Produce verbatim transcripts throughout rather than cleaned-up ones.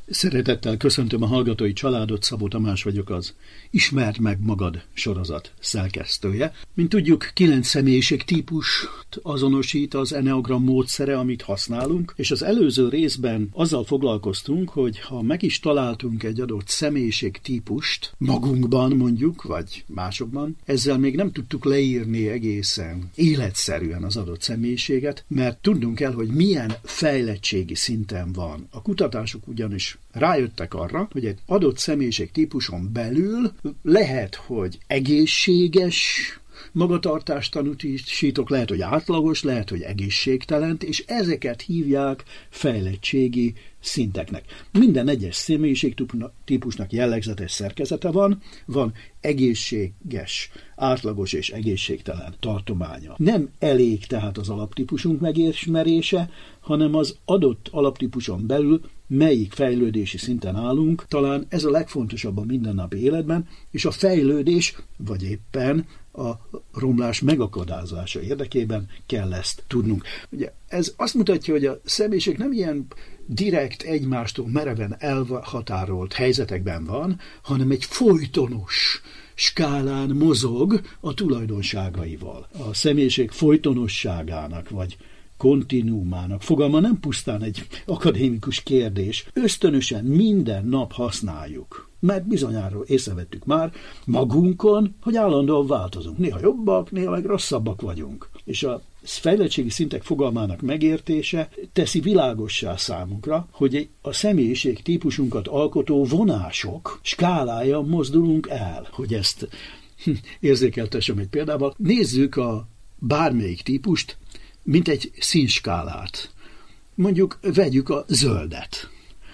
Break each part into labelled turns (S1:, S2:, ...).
S1: Szeretettel köszöntöm a hallgatói családot, Szabó Tamás vagyok, az Ismerd meg magad sorozat szerkesztője. Mint tudjuk, kilenc személyiségtípust azonosít az Enneagram módszere, amit használunk, és az előző részben azzal foglalkoztunk, hogy ha meg is találtunk egy adott személyiségtípust magunkban mondjuk, vagy másokban, ezzel még nem tudtuk leírni egészen életszerűen az adott személyiséget, mert tudnunk kell, hogy milyen fejlettségi szinten van. A kutatások ugyanis rájöttek arra, hogy egy adott személyiségtípuson belül lehet, hogy egészséges magatartást tanúsítok, lehet, hogy átlagos, lehet, hogy egészségtelent, és ezeket hívják fejlettségi szinteknek. Minden egyes személyiségtípusnak jellegzetes szerkezete van, van egészséges, átlagos és egészségtelen tartománya. Nem elég tehát az alaptípusunk megismerése, hanem az adott alaptípuson belül melyik fejlődési szinten állunk, talán ez a legfontosabb a mindennapi életben, és a fejlődés, vagy éppen a romlás megakadályozása érdekében kell ezt tudnunk. Ugye ez azt mutatja, hogy a személyiség nem ilyen direkt egymástól mereven elhatárolt helyzetekben van, hanem egy folytonos skálán mozog a tulajdonságaival. A személyiség folytonosságának, vagy kontinuumának fogalma nem pusztán egy akadémikus kérdés. Ösztönösen minden nap használjuk. Mert bizonyára észrevettük már magunkon, hogy állandóan változunk. Néha jobbak, néha meg rosszabbak vagyunk. És a fejlettségi szintek fogalmának megértése teszi világossá számunkra, hogy a személyiség típusunkat alkotó vonások skálája mozdulunk el. Hogy ezt érzékeltessem egy példával. Nézzük a bármelyik típust, mint egy színskálát. Mondjuk vegyük a zöldet.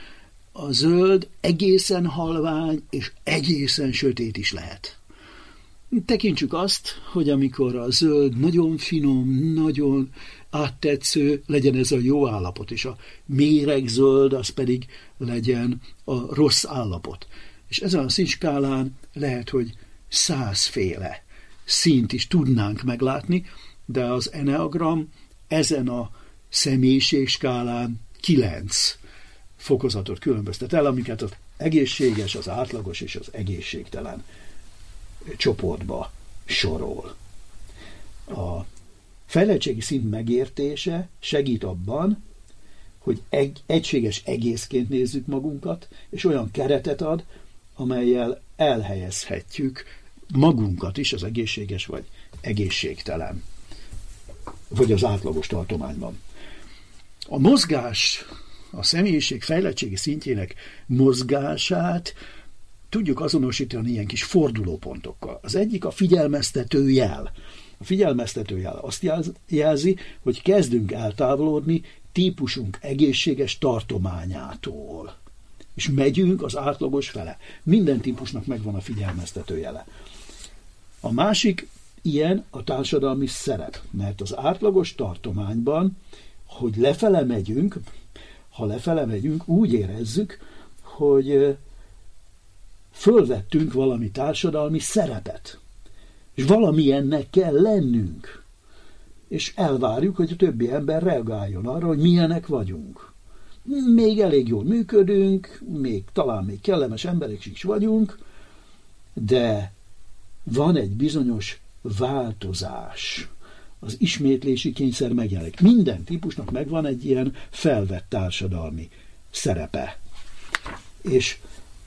S1: A zöld egészen halvány és egészen sötét is lehet. Tekintsük azt, hogy amikor a zöld nagyon finom, nagyon áttetsző, legyen ez a jó állapot, és a méregzöld az pedig legyen a rossz állapot. És ezen a színskálán lehet, hogy százféle színt is tudnánk meglátni, de az Enneagram ezen a személyiségskálán kilenc fokozatot különböztet el, amiket az egészséges, az átlagos és az egészségtelen csoportba sorol. A fejlettségi szint megértése segít abban, hogy egy, egységes egészként nézzük magunkat, és olyan keretet ad, amellyel elhelyezhetjük magunkat is az egészséges vagy egészségtelen, vagy az átlagos tartományban. A mozgás, a személyiség fejlettségi szintjének mozgását tudjuk azonosítani ilyen kis fordulópontokkal. Az egyik a figyelmeztető jel. A figyelmeztető jel azt jelzi, hogy kezdünk eltávolodni típusunk egészséges tartományától. És megyünk az átlagos fele. Minden típusnak megvan a figyelmeztető jele. A másik ilyen a társadalmi szerep, mert az átlagos tartományban, hogy lefele megyünk, ha lefele megyünk, úgy érezzük, hogy fölvettünk valami társadalmi szerepet, és valamilyennek kell lennünk, és elvárjuk, hogy a többi ember reagáljon arra, hogy milyenek vagyunk. Még elég jól működünk, még talán még kellemes emberek is vagyunk, de van egy bizonyos változás. Az ismétlési kényszer megjelenik. Minden típusnak megvan egy ilyen felvett társadalmi szerepe. És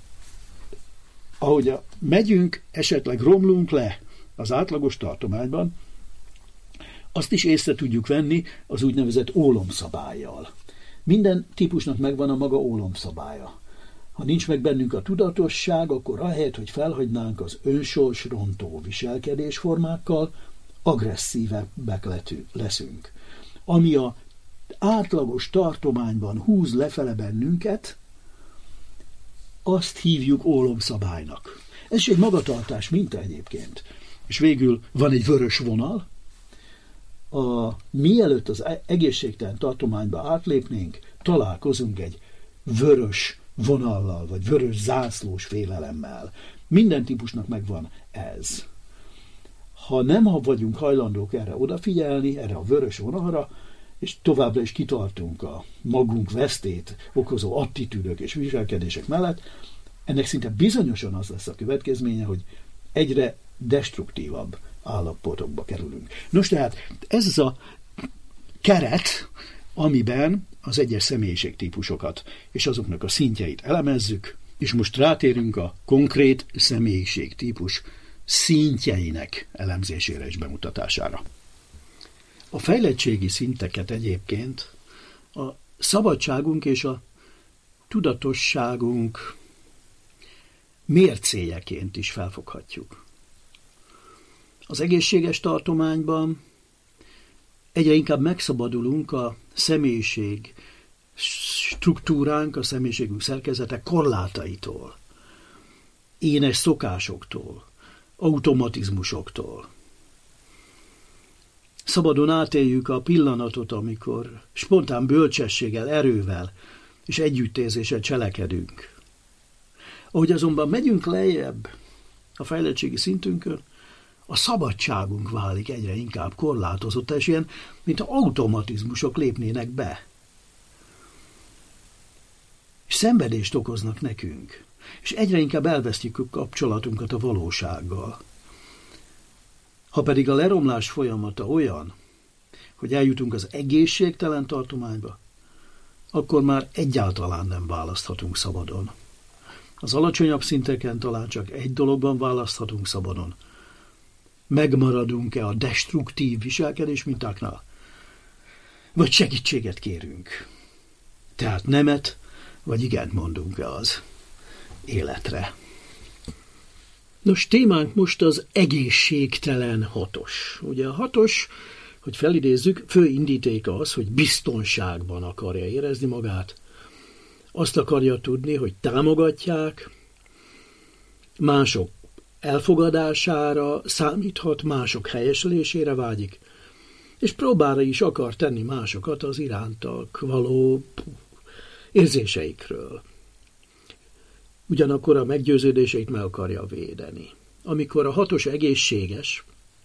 S1: ahogy a, megyünk, esetleg romlunk le az átlagos tartományban, azt is észre tudjuk venni az úgynevezett ólomszabállyal. Minden típusnak megvan a maga ólomszabálya. Ha nincs meg bennünk a tudatosság, akkor ahelyett, hogy felhagynánk az önsorsrontó viselkedésformákkal, agresszívebbek leszünk. Ami a átlagos tartományban húz lefele bennünket, azt hívjuk ólomszabálynak. Ez is egy magatartás minta egyébként. És végül van egy vörös vonal. A, mielőtt az egészségtelen tartományba átlépnénk, találkozunk egy vörös vonallal, vagy vörös zászlós félelemmel. Minden típusnak megvan ez. Ha nem ha vagyunk hajlandók erre odafigyelni, erre a vörös vonalra, és továbbra is kitartunk a magunk vesztét okozó attitűdök és viselkedések mellett, ennek szinte bizonyosan az lesz a következménye, hogy egyre destruktívabb állapotokba kerülünk. Nos, tehát ez az a keret, amiben az egyes személyiségtípusokat és azoknak a szintjeit elemezzük, és most rátérünk a konkrét személyiségtípus szintjeinek elemzésére és bemutatására. A fejlettségi szinteket egyébként a szabadságunk és a tudatosságunk mércéjeként is felfoghatjuk. Az egészséges tartományban egyre inkább megszabadulunk a személyiség struktúránk, a személyiségünk szerkezete korlátaitól, énes szokásoktól, automatizmusoktól. Szabadon átéljük a pillanatot, amikor spontán bölcsességgel, erővel és együttérzéssel cselekedünk. Ahogy azonban megyünk lejjebb a fejlettségi szintünkön, a szabadságunk válik egyre inkább korlátozott, és ilyen, mint automatizmusok lépnének be. És szenvedést okoznak nekünk, és egyre inkább elvesztjük a kapcsolatunkat a valósággal. Ha pedig a leromlás folyamata olyan, hogy eljutunk az egészségtelen tartományba, akkor már egyáltalán nem választhatunk szabadon. Az alacsonyabb szinteken talán csak egy dologban választhatunk szabadon. Megmaradunk-e a destruktív viselkedés mintáknál? Vagy segítséget kérünk? Tehát nemet, vagy igent mondunk-e az életre? Nos, témánk most az egészségtelen hatos. Ugye a hatos, hogy felidézzük, fő indítéka az, hogy biztonságban akarja érezni magát. Azt akarja tudni, hogy támogatják, mások elfogadására számíthat, mások helyeslésére vágyik, és próbára is akar tenni másokat az irántak való érzéseikről. Ugyanakkor a meggyőződéseit meg akarja védeni. Amikor a hatos egészséges,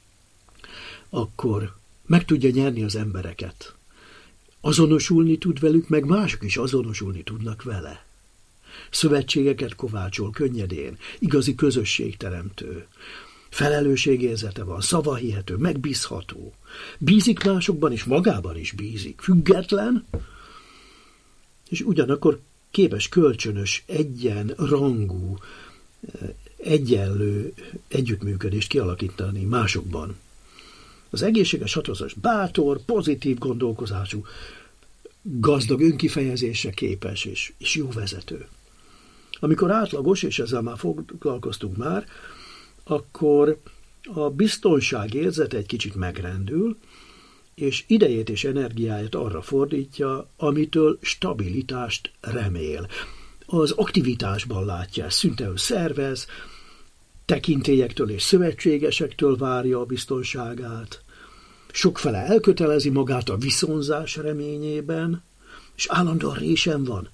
S1: akkor meg tudja nyerni az embereket. Azonosulni tud velük, meg mások is azonosulni tudnak vele. Szövetségeket kovácsol könnyedén, igazi közösségteremtő. Felelősségérzete van, szavahihető, megbízható. Bízik másokban és magában is bízik. Független, és ugyanakkor képes kölcsönös, egyenrangú, egyenlő együttműködést kialakítani másokban. Az egészséges hatos bátor, pozitív gondolkozású, gazdag önkifejezésre képes és, és jó vezető. Amikor átlagos, és ezzel már foglalkoztunk már, akkor a biztonságérzet egy kicsit megrendül, és idejét és energiáját arra fordítja, amitől stabilitást remél. Az aktivitásban látja, szüntelenül szervez, tekintélyektől és szövetségesektől várja a biztonságát, sokfele elkötelezi magát a viszonzás reményében, és állandóan résen van.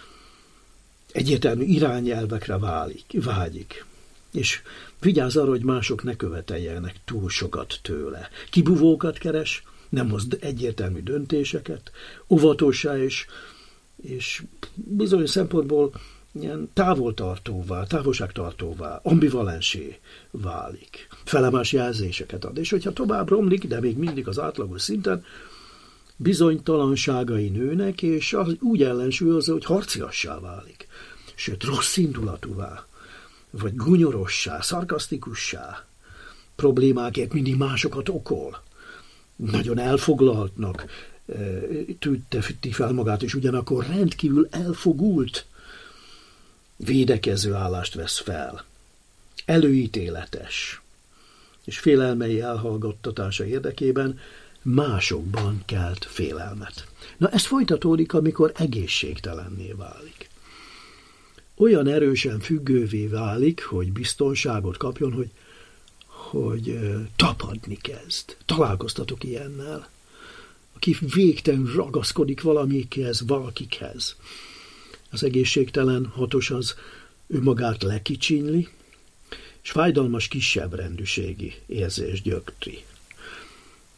S1: Egyértelmű irányelvekre válik, vágyik, és vigyáz arra, hogy mások ne követeljenek túl sokat tőle. Kibuvókat keres, nem hoz egyértelmű döntéseket, óvatossá és, és bizonyos szempontból ilyen távoltartóvá, távolságtartóvá, ambivalensé válik. Felemás jelzéseket ad, és hogyha tovább romlik, de még mindig az átlagos szinten, bizonytalanságai nőnek, és az úgy ellensúlyozza, hogy harciassá válik. Sőt, rossz indulatúvá, vagy gunyorossá, szarkasztikussá, problémákért mindig másokat okol. Nagyon elfoglaltnak tűnti fel magát, és ugyanakkor rendkívül elfogult, védekező állást vesz fel. Előítéletes, és félelmei elhallgattatása érdekében másokban kelt félelmet. Na, ez folytatódik, amikor egészségtelenné válik. Olyan erősen függővé válik, hogy biztonságot kapjon, hogy, hogy tapadni kezd. Találkoztatok ilyennel, aki végtelenül ragaszkodik valamikhez, valakikhez. Az egészségtelen hatos az önmagát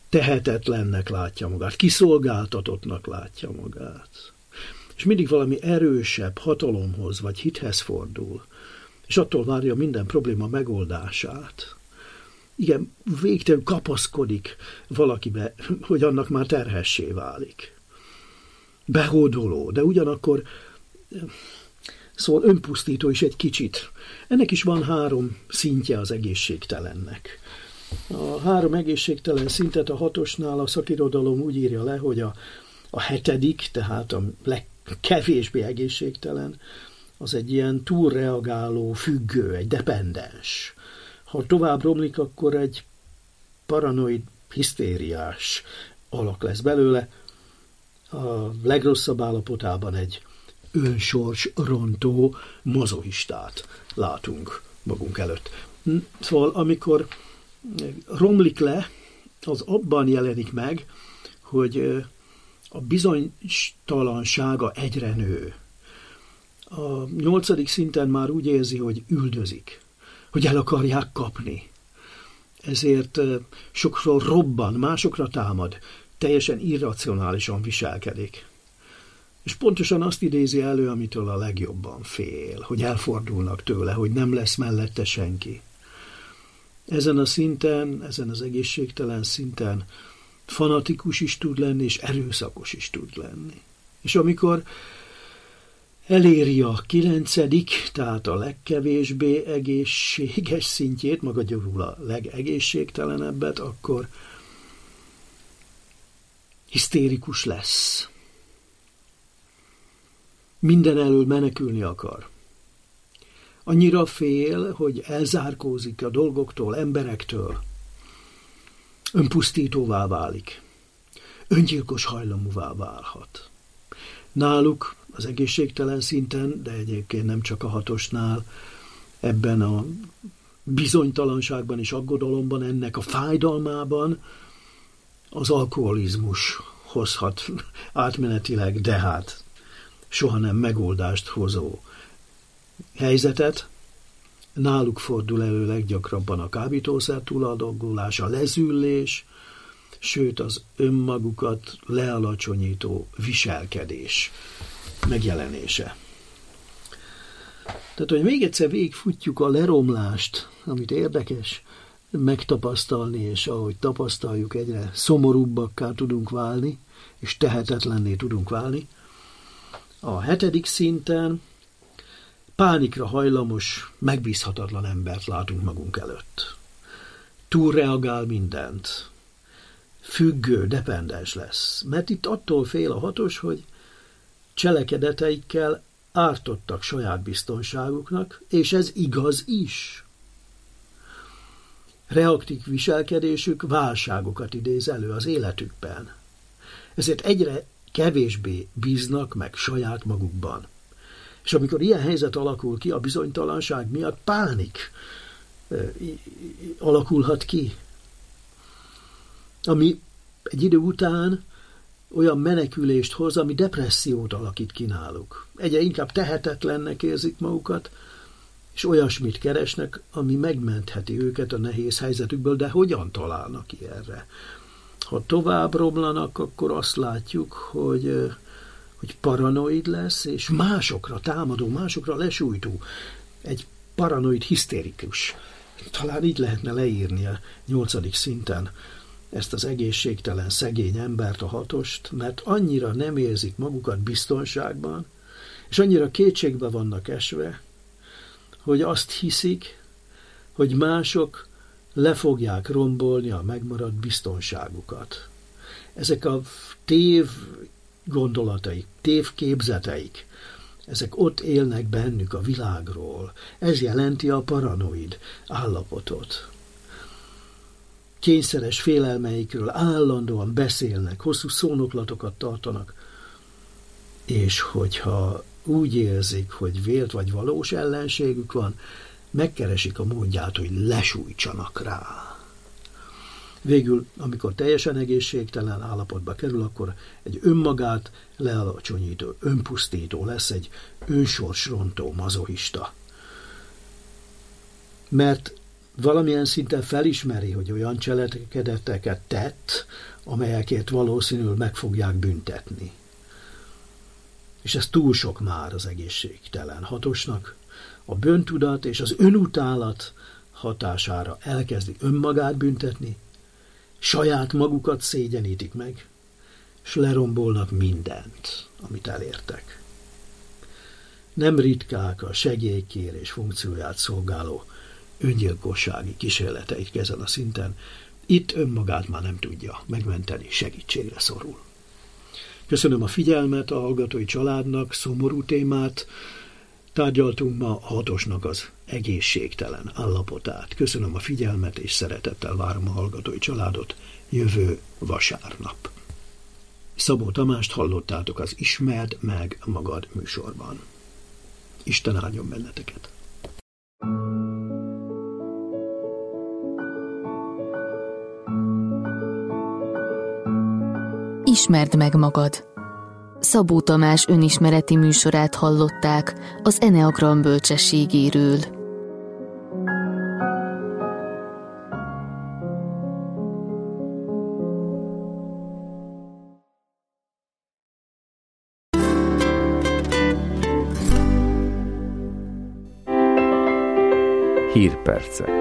S1: tehetetlennek látja magát, kiszolgáltatottnak látja magát. És mindig valami erősebb hatalomhoz vagy hithez fordul, és attól várja minden probléma megoldását. Igen, végtelenül kapaszkodik valakibe, hogy annak már terhessé válik. Behódoló, de ugyanakkor szóval önpusztító is egy kicsit. Ennek is van három szintje az egészségtelennek. A három egészségtelen szintet a hatosnál a szakirodalom úgy írja le, hogy a, a hetedik, tehát a legkevésbé egészségtelen, az egy ilyen túlreagáló, függő, egy dependens. Ha tovább romlik, akkor egy paranoid, hisztériás alak lesz belőle. A legrosszabb állapotában egy önsors rontó mazohistát látunk magunk előtt. Szóval amikor romlik le, az abban jelenik meg, hogy a bizonytalansága egyre nő. A nyolcadik szinten már úgy érzi, hogy üldözik, hogy el akarják kapni. Ezért sokszor robban, másokra támad, teljesen irracionálisan viselkedik. És pontosan azt idézi elő, amitől a legjobban fél, hogy elfordulnak tőle, hogy nem lesz mellette senki. Ezen a szinten, ezen az egészségtelen szinten fanatikus is tud lenni, és erőszakos is tud lenni. És amikor eléri a kilencedik, tehát a legkevésbé egészséges szintjét, magadjául a legegészségtelenebbet, akkor hisztérikus lesz. Minden elől menekülni akar. Annyira fél, hogy elzárkózik a dolgoktól, emberektől. Önpusztítóvá válik. Öngyilkos hajlamúvá válhat. Náluk az egészségtelen szinten, de egyébként nem csak a hatosnál, ebben a bizonytalanságban és aggodalomban, ennek a fájdalmában az alkoholizmus hozhat átmenetileg, de hát soha nem megoldást hozó helyzetet. Náluk fordul elő leggyakrabban a kábítószer túladagolás, a lezüllés, sőt az önmagukat lealacsonyító viselkedés megjelenése. Tehát, hogy még egyszer végigfutjuk a leromlást, amit érdekes megtapasztalni, és ahogy tapasztaljuk, egyre szomorúbbakká tudunk válni, és tehetetlenné tudunk válni. A hetedik szinten pánikra hajlamos, megbízhatatlan embert látunk magunk előtt. Túlreagál mindent. Függő, dependens lesz. Mert itt attól fél a hatos, hogy cselekedeteikkel ártottak saját biztonságuknak, és ez igaz is. Reaktív viselkedésük válságokat idéz elő az életükben. Ezért egyre kevésbé bíznak meg saját magukban. És amikor ilyen helyzet alakul ki, a bizonytalanság miatt pánik alakulhat ki, ami egy idő után olyan menekülést hoz, ami depressziót alakít ki náluk. Egyre inkább tehetetlennek érzik magukat, és olyasmit keresnek, ami megmentheti őket a nehéz helyzetükből, de hogyan találnak ki erre? Ha tovább romlanak, akkor azt látjuk, hogy, hogy paranoid lesz, és másokra támadó, másokra lesújtó. Egy paranoid hisztérikus. Talán így lehetne leírni a nyolcadik szinten ezt az egészségtelen, szegény embert, a hatost, mert annyira nem érzik magukat biztonságban, és annyira kétségbe vannak esve, hogy azt hiszik, hogy mások le fogják rombolni a megmaradt biztonságukat. Ezek a tév gondolataik, tév képzeteik, ezek ott élnek bennük a világról. Ez jelenti a paranoid állapotot. Kényszeres félelmeikről állandóan beszélnek, hosszú szónoklatokat tartanak, és hogyha úgy érzik, hogy vélt vagy valós ellenségük van, megkeresik a módját, hogy lesújtsanak rá. Végül, amikor teljesen egészségtelen állapotba kerül, akkor egy önmagát lealacsonyító, önpusztító lesz, egy önsorsrontó mazohista. Mert valamilyen szinten felismeri, hogy olyan cselekedeteket tett, amelyekért valószínűleg meg fogják büntetni. És ez túl sok már az egészségtelen hatosnak. A bűntudat és az önutálat hatására elkezdi önmagát büntetni, saját magukat szégyenítik meg, és lerombolnak mindent, amit elértek. Nem ritkák a segélykérés funkcióját szolgáló öngyilkossági kísérleteik ezen a szinten, itt önmagát már nem tudja megmenteni, segítségre szorul. Köszönöm a figyelmet a hallgatói családnak, szomorú témát tárgyaltunk ma, a hatosnak az egészségtelen állapotát. Köszönöm a figyelmet, és szeretettel várom a hallgatói családot jövő vasárnap. Szabó Tamást hallottátok az Ismerd meg magad műsorban. Isten áldjon benneteket!
S2: Ismerd meg magad! Szabó Tamás önismereti műsorát hallották az Eneagram bölcsességéről.
S3: Hírpercek.